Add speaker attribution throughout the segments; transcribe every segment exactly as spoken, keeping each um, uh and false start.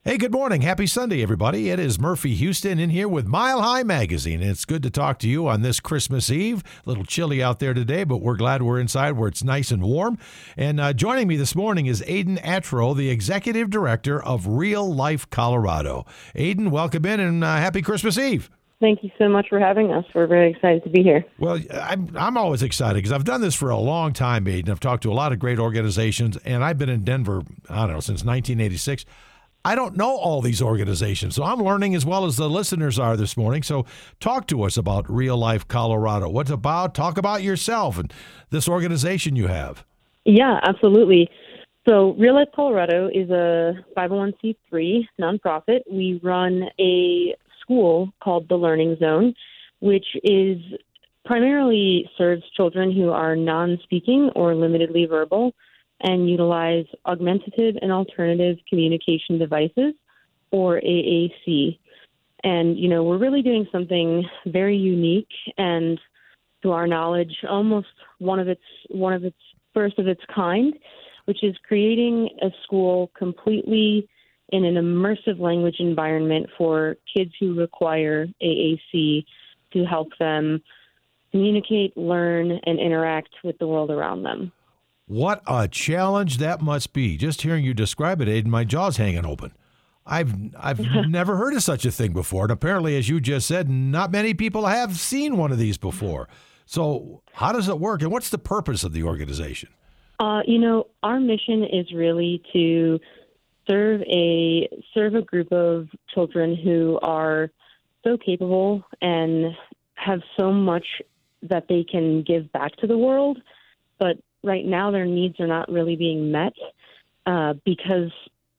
Speaker 1: Hey, good morning. Happy Sunday, everybody. It is Murphy Houston in here with Mile High Magazine. It's good to talk to you on this Christmas Eve. A little chilly out there today, but we're glad we're inside where it's nice and warm. And uh, joining me this morning is Aidan Atro, the Executive Director of Real Life Colorado. Aidan, welcome in and uh, happy Christmas Eve.
Speaker 2: Thank you so much for having us. We're very excited to be here.
Speaker 1: Well, I'm, I'm always excited because I've done this for a long time, Aidan. I've talked to a lot of great organizations, and I've been in Denver, I don't know, since nineteen eighty-six. I don't know all these organizations, so I'm learning as well as the listeners are this morning. So talk to us about Real Life Colorado. What's it about? Talk about yourself and this organization you have.
Speaker 2: Yeah, absolutely. So Real Life Colorado is a five oh one c three nonprofit. We run a school called The Learning Zone, which is primarily serves children who are non-speaking or limitedly verbal and utilize augmentative and alternative communication devices, or A A C. And, you know, we're really doing something very unique and, to our knowledge, almost one of its one of its first of its kind, which is creating a school completely in an immersive language environment for kids who require A A C to help them communicate, learn, and interact with the world around them.
Speaker 1: What a challenge that must be. Just hearing you describe it, Aidan, my jaw's hanging open. I've I've never heard of such a thing before. And apparently, as you just said, not many people have seen one of these before. So how does it work, and what's the purpose of the organization?
Speaker 2: Uh, you know, our mission is really to serve a serve a group of children who are so capable and have so much that they can give back to the world, but right now their needs are not really being met uh, because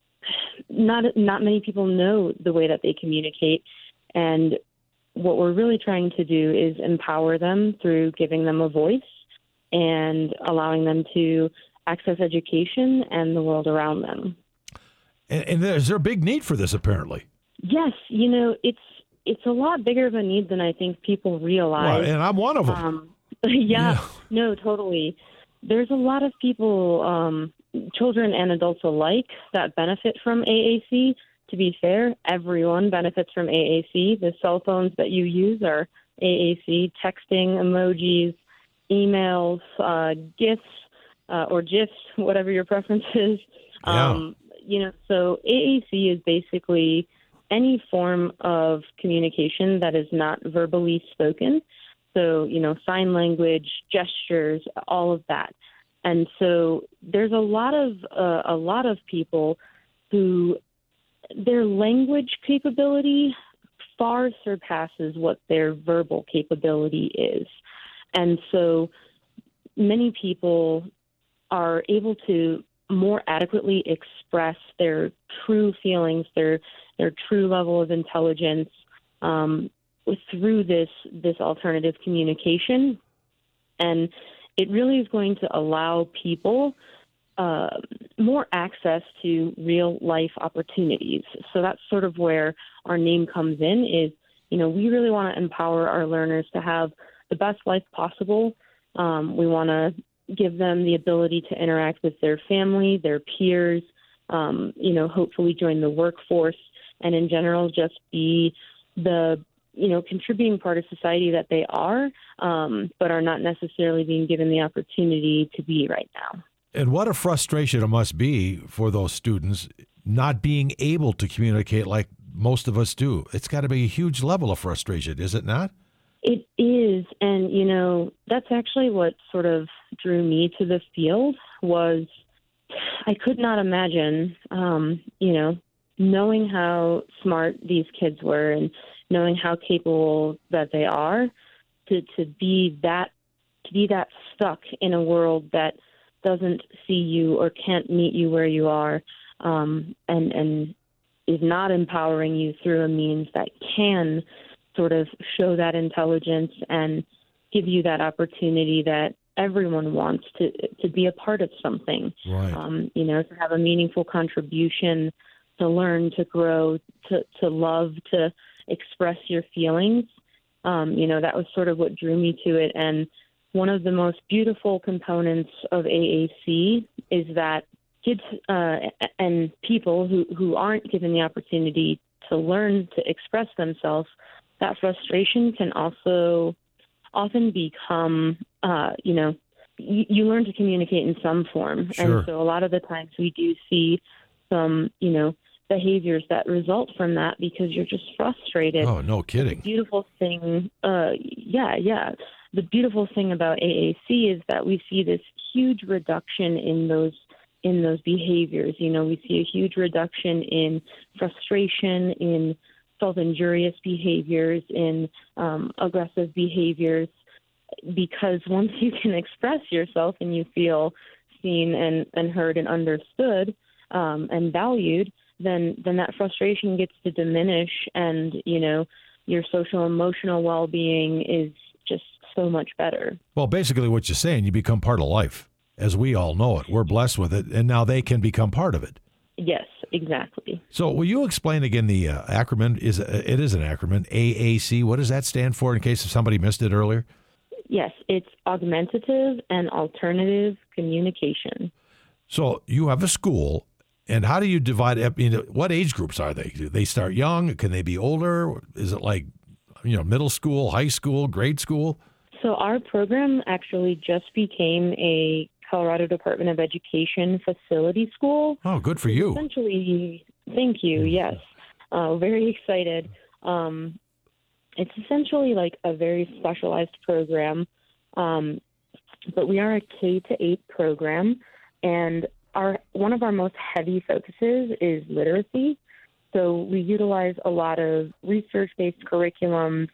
Speaker 2: not not many people know the way that they communicate. And what we're really trying to do is empower them through giving them a voice and allowing them to access education and the world around them.
Speaker 1: And, and is there a big need for this, apparently?
Speaker 2: Yes. You know, it's it's a lot bigger of a need than I think people realize.
Speaker 1: Well, and I'm one of them.
Speaker 2: Um, yeah, yeah. No, totally. There's a lot of people, um, children and adults alike, that benefit from A A C. To be fair, everyone benefits from A A C. The cell phones that you use are A A C, texting, emojis, emails, uh, GIFs, uh, or GIFs, whatever your preference is.
Speaker 1: Yeah.
Speaker 2: Um, you know, so A A C is basically any form of communication that is not verbally spoken. So, you know, sign language, gestures, all of that. And so there's a lot of uh, a lot of people who their language capability far surpasses what their verbal capability is. And so many people are able to more adequately express their true feelings, their their true level of intelligence, um, through this this alternative communication. And it really is going to allow people uh, more access to real life opportunities. So that's sort of where our name comes in is, you know, we really want to empower our learners to have the best life possible. Um, we want to give them the ability to interact with their family, their peers, um, you know, hopefully join the workforce, and in general just be the you know, contributing part of society that they are, um, but are not necessarily being given the opportunity to be right now.
Speaker 1: And what a frustration it must be for those students not being able to communicate like most of us do. It's got to be a huge level of frustration, is it not?
Speaker 2: It is. And, you know, that's actually what sort of drew me to the field was I could not imagine, um, you know, knowing how smart these kids were and knowing how capable that they are, to, to be that to be that stuck in a world that doesn't see you or can't meet you where you are, um, and and is not empowering you through a means that can sort of show that intelligence and give you that opportunity that everyone wants to to be a part of something.
Speaker 1: Right.
Speaker 2: Um, you know, to have a meaningful contribution, to learn, to grow, to to love, to express your feelings. Um, you know, that was sort of what drew me to it. And one of the most beautiful components of A A C is that kids uh, and people who, who aren't given the opportunity to learn to express themselves, that frustration can also often become, uh, you know, you, you learn to communicate in some form.
Speaker 1: Sure.
Speaker 2: And so a lot of the times we do see some, you know, behaviors that result from that because you're just frustrated.
Speaker 1: Oh, no kidding.
Speaker 2: The beautiful thing, uh, yeah, yeah. The beautiful thing about A A C is that we see this huge reduction in those in those behaviors. You know, we see a huge reduction in frustration, in self-injurious behaviors, in um, aggressive behaviors, because once you can express yourself and you feel seen and, and heard and understood um, and valued, then then that frustration gets to diminish, and, you know, your social emotional well-being is just so much better.
Speaker 1: Well, basically what you're saying, you become part of life, as we all know it. We're blessed with it, and now they can become part of it.
Speaker 2: Yes, exactly.
Speaker 1: So will you explain again the uh, acronym? Is It is an acronym, A A C. What does that stand for, in case if somebody missed it earlier?
Speaker 2: Yes, it's augmentative and alternative communication.
Speaker 1: So you have a school, and how do you divide up? You know, what age groups are they? Do they start young? Can they be older? Is it like, you know, middle school, high school, grade school?
Speaker 2: So our program actually just became a Colorado Department of Education facility school.
Speaker 1: Oh, good for you.
Speaker 2: Essentially, thank you, yes. Uh, very excited. Um, it's essentially like a very specialized program, um, but we are a K to eight program, and our one of our most heavy focuses is literacy. So we utilize a lot of research-based curriculums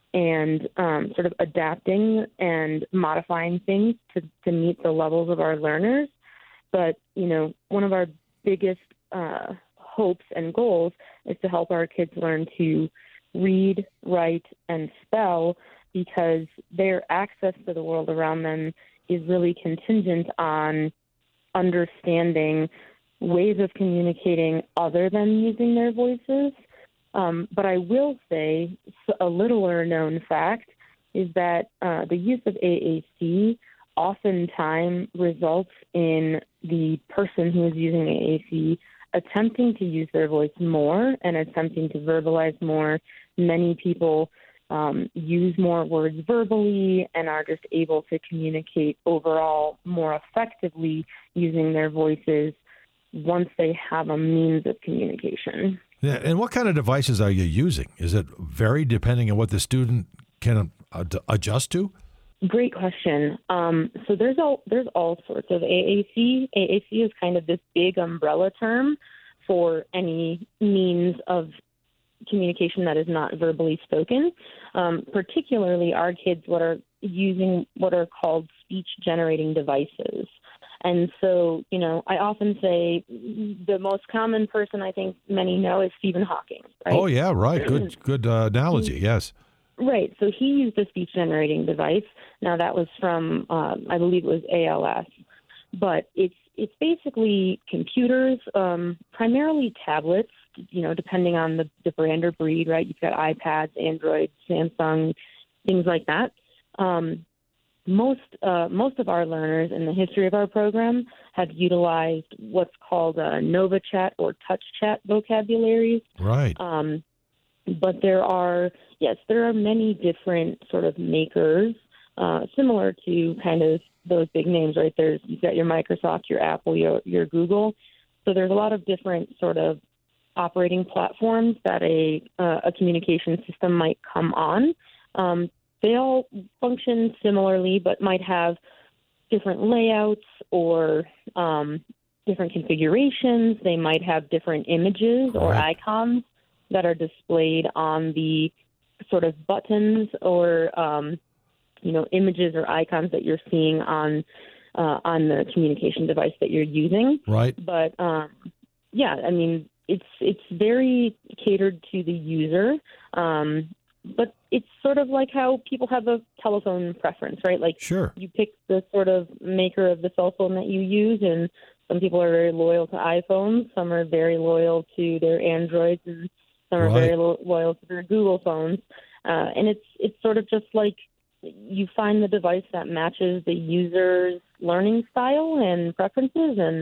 Speaker 2: and um, sort of adapting and modifying things to, to meet the levels of our learners. But, you know, one of our biggest uh, hopes and goals is to help our kids learn to read, write, and spell, because their access to the world around them is really contingent on understanding ways of communicating other than using their voices. Um, but I will say a littler known fact is that uh, the use of A A C oftentimes results in the person who is using A A C attempting to use their voice more and attempting to verbalize more. Many people um, use more words verbally and are just able to communicate overall more effectively using their voices once they have a means of communication.
Speaker 1: Yeah, and what kind of devices are you using? Is it vary depending on what the student can ad- adjust to?
Speaker 2: Great question. Um, so there's all there's all sorts of A A C. A A C is kind of this big umbrella term for any means of communication that is not verbally spoken. Um, particularly, our kids what are using what are called speech generating devices. And so, you know, I often say the most common person I think many know is Stephen Hawking, right?
Speaker 1: Oh, yeah, right. Good good uh, analogy, yes.
Speaker 2: Right. So he used a speech-generating device. Now, that was from, uh, I believe it was A L S. But it's it's basically computers, um, primarily tablets, you know, depending on the, the brand or breed, right? You've got iPads, Android, Samsung, things like that. Um Most uh, most of our learners in the history of our program have utilized what's called uh, NovaChat or TouchChat vocabularies.
Speaker 1: Right.
Speaker 2: Um, but there are, yes, there are many different sort of makers, uh, similar to kind of those big names, right? There's you've got your Microsoft, your Apple, your, your Google. So there's a lot of different sort of operating platforms that a uh, a communication system might come on. Um, They all function similarly, but might have different layouts or um, different configurations. They might have different images or
Speaker 1: Right.
Speaker 2: icons that are displayed on the sort of buttons or, um, you know, images or icons that you're seeing on uh, on the communication device that you're using.
Speaker 1: Right.
Speaker 2: But um, yeah, I mean, it's it's very catered to the user. Um, But it's sort of like how people have a telephone preference, right? Like
Speaker 1: Sure.
Speaker 2: you pick the sort of maker of the cell phone that you use, and some people are very loyal to iPhones, some are very loyal to their Androids, and some are
Speaker 1: Right.
Speaker 2: very lo- loyal to their Google phones. Uh, and it's it's sort of just like you find the device that matches the user's learning style and preferences, and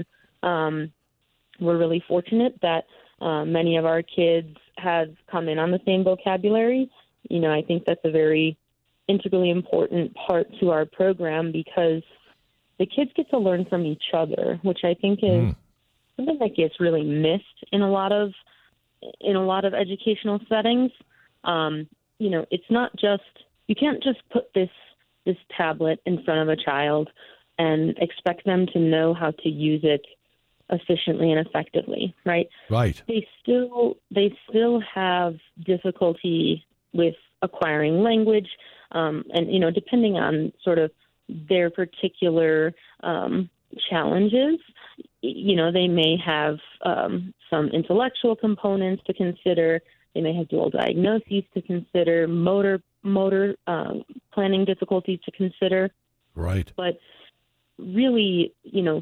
Speaker 2: Um, we're really fortunate that uh, many of our kids have come in on the same vocabulary. You know, I think that's a very integrally important part to our program because the kids get to learn from each other, which I think is mm. something that gets really missed in a lot of in a lot of educational settings. Um, you know, it's not just you can't just put this this tablet in front of a child and expect them to know how to use it efficiently and effectively, right?
Speaker 1: Right.
Speaker 2: They still they still have difficulty with acquiring language, um, and you know, depending on sort of their particular um, challenges, you know, they may have um, some intellectual components to consider. They may have dual diagnoses to consider, motor motor um, planning difficulties to consider.
Speaker 1: Right.
Speaker 2: But really, you know,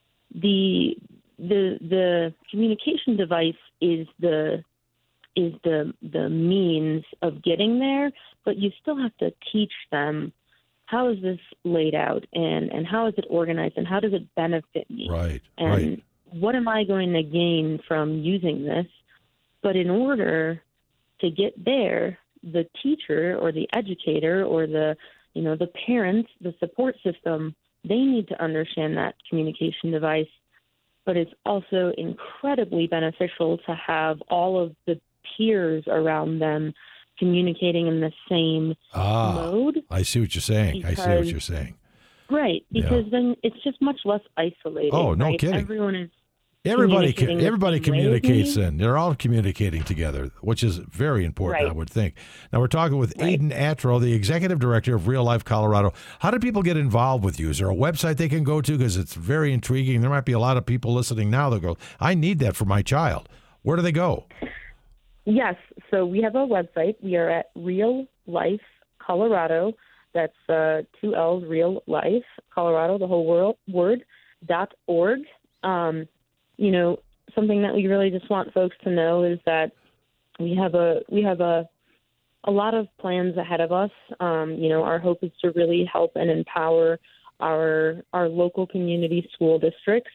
Speaker 2: the the the communication device is the is the the means of getting there, but you still have to teach them how is this laid out and, and how is it organized and how does it benefit me?
Speaker 1: Right.
Speaker 2: And
Speaker 1: right.
Speaker 2: what am I going to gain from using this? But in order to get there, the teacher or the educator or the you know the parents, the support system, they need to understand that communication device. But it's also incredibly beneficial to have all of the peers around them communicating in the same
Speaker 1: ah,
Speaker 2: mode.
Speaker 1: I see what you're saying.
Speaker 2: Because,
Speaker 1: I see what you're saying.
Speaker 2: Right, because
Speaker 1: yeah.
Speaker 2: then it's just much less isolated.
Speaker 1: Oh, no
Speaker 2: right?
Speaker 1: kidding.
Speaker 2: Everyone is
Speaker 1: Everybody
Speaker 2: communicating
Speaker 1: everybody
Speaker 2: the same way
Speaker 1: communicates
Speaker 2: with me.
Speaker 1: then. They're all communicating together, which is very important,
Speaker 2: Right.
Speaker 1: I would think. Now, we're talking with
Speaker 2: Right.
Speaker 1: Aiden Atro, the executive director of Real Life Colorado. How do people get involved with you? Is there a website they can go to? Because it's very intriguing. There might be a lot of people listening now that go, I need that for my child. Where do they go?
Speaker 2: Yes, so we have a website. We are at Real Life Colorado. That's uh, two L's, Real Life Colorado, the whole world, word, dot org. Um, you know, something that we really just want folks to know is that we have a we have a a lot of plans ahead of us. Um, you know, our hope is to really help and empower our our local community school districts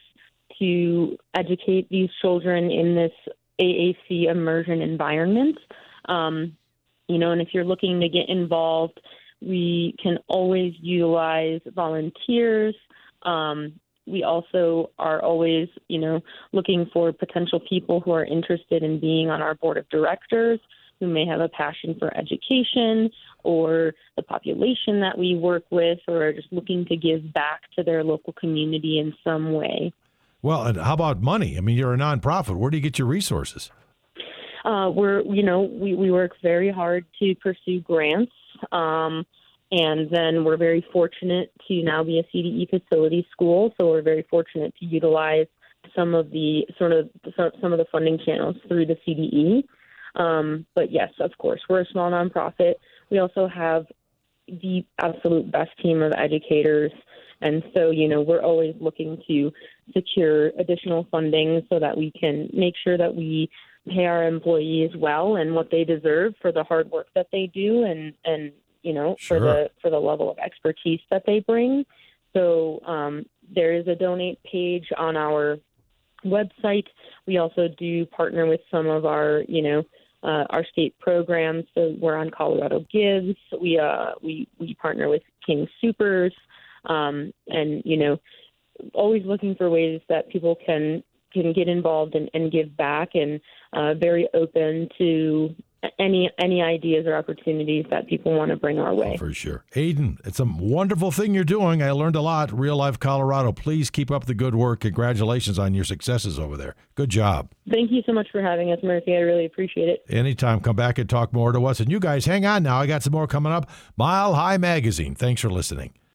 Speaker 2: to educate these children in this A A C immersion environment. Um, you know, and if you're looking to get involved, we can always utilize volunteers. Um, we also are always, you know, looking for potential people who are interested in being on our board of directors, who may have a passion for education or the population that we work with, or are just looking to give back to their local community in some way.
Speaker 1: Well, and how about money? I mean, you're a nonprofit. Where do you get your resources?
Speaker 2: Uh, we're, you know, we, we work very hard to pursue grants. Um, and then we're very fortunate to now be a C D E facility school. So we're very fortunate to utilize some of the sort of some of the funding channels through the C D E. Um, but yes, of course, we're a small nonprofit. We also have the absolute best team of educators. And so, you know, we're always looking to secure additional funding so that we can make sure that we pay our employees well and what they deserve for the hard work that they do and, and you know,
Speaker 1: Sure.
Speaker 2: for the for the level of expertise that they bring. So um, there is a donate page on our website. We also do partner with some of our, you know, uh, our state programs. So we're on Colorado Gives. We uh, we we partner with King Supers, um, and you know, always looking for ways that people can can get involved and, and give back, and uh, very open to any any ideas or opportunities that people want to bring our way.
Speaker 1: Oh, for sure. Aiden, it's a wonderful thing you're doing. I learned a lot. Real Life Colorado. Please keep up the good work. Congratulations on your successes over there. Good job.
Speaker 2: Thank you so much for having us, Murphy. I really appreciate it.
Speaker 1: Anytime. Come back and talk more to us. And you guys, hang on now. I got some more coming up. Mile High Magazine. Thanks for listening.